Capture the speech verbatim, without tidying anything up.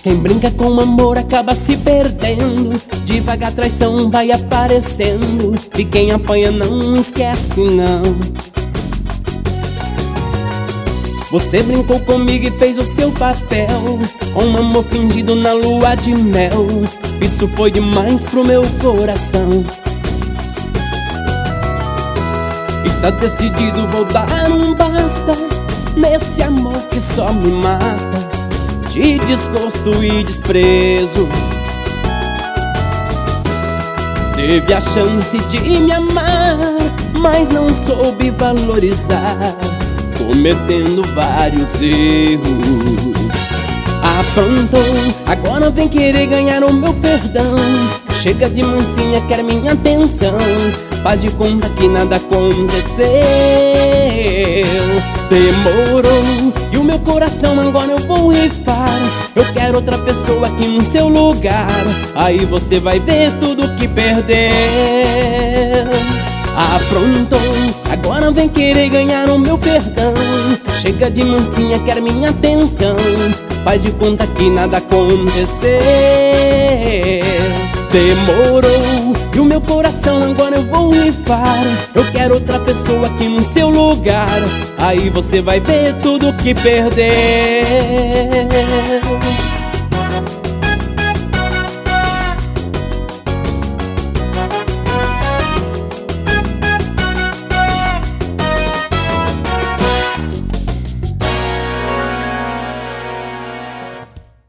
Quem brinca com amor acaba se perdendo. Devagar a traição vai aparecendo. E quem apanha não esquece não. Você brincou comigo e fez o seu papel, com um amor fingido na lua de mel. Isso foi demais pro meu coração. Está decidido, vou dar um basta nesse amor que só me mata, de desgosto e desprezo. Teve a chance de me amar, mas não soube valorizar, cometendo vários erros. Aprontou, agora vem querer ganhar o meu perdão. Chega de mansinha, quer minha atenção. Faz de conta que nada aconteceu. Demorou, e o meu coração agora eu vou rifar. Eu quero outra pessoa aqui no seu lugar. Aí você vai ver tudo que perdeu. Aprontou, agora vem querer ganhar o meu perdão. Chega de mansinha, quer minha atenção. Faz de conta que nada aconteceu. Demorou, e o meu coração agora eu vou rifar. Eu quero outra pessoa aqui no seu lugar. Aí você vai ver tudo que perdeu.